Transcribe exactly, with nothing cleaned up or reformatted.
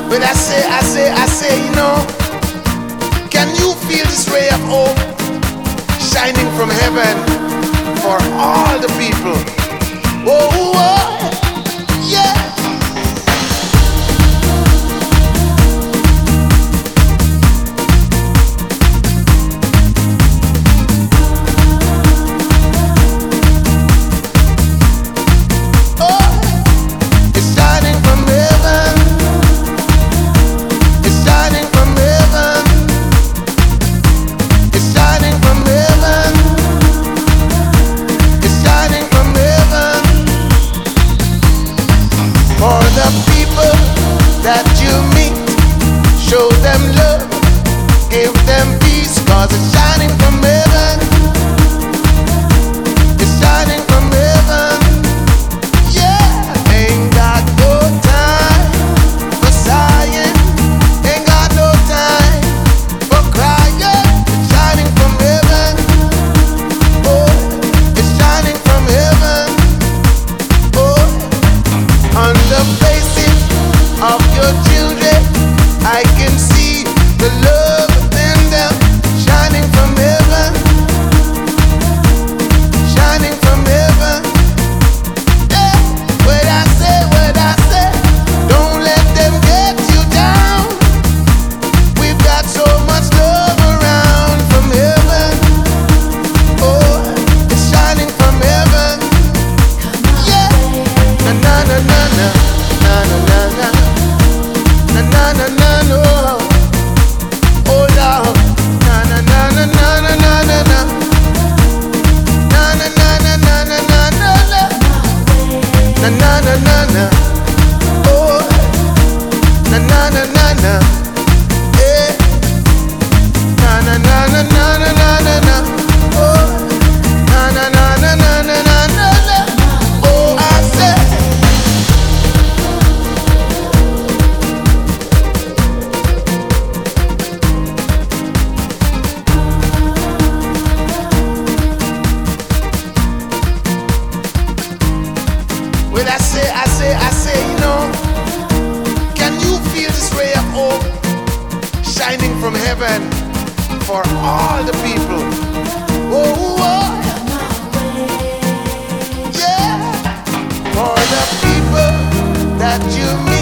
But I say, I say, I say, you know, can you feel this ray of hope shining from heaven for all the people? Whoa, whoa, yeah. That you meet, show them love, give them peace, cause it's shining from heaven. It's shining from heaven. Yeah, ain't got no time for sighing, ain't got no time for crying. It's shining from heaven. Oh, it's shining from heaven. Oh, on the faces of your children, I can see the love within them, shining from heaven, shining from heaven. Yeah, what I say, what I say, don't let them get you down. We've got so much love around from heaven. Oh, it's shining from heaven. Yeah, na na na na na na na na. Na na na na no. Oh Lord. Na na na na na na na na na. Na na na na na na na na na. Na na na na na. Oh. Na na na na na. Eh. Na na na na na na na na na. Oh. Na na na na na na na na na. Oh, I said. Well, I say, I say, I say, you know, can you feel this ray of hope shining from heaven for all the people? Oh, oh, yeah, for the people that you meet.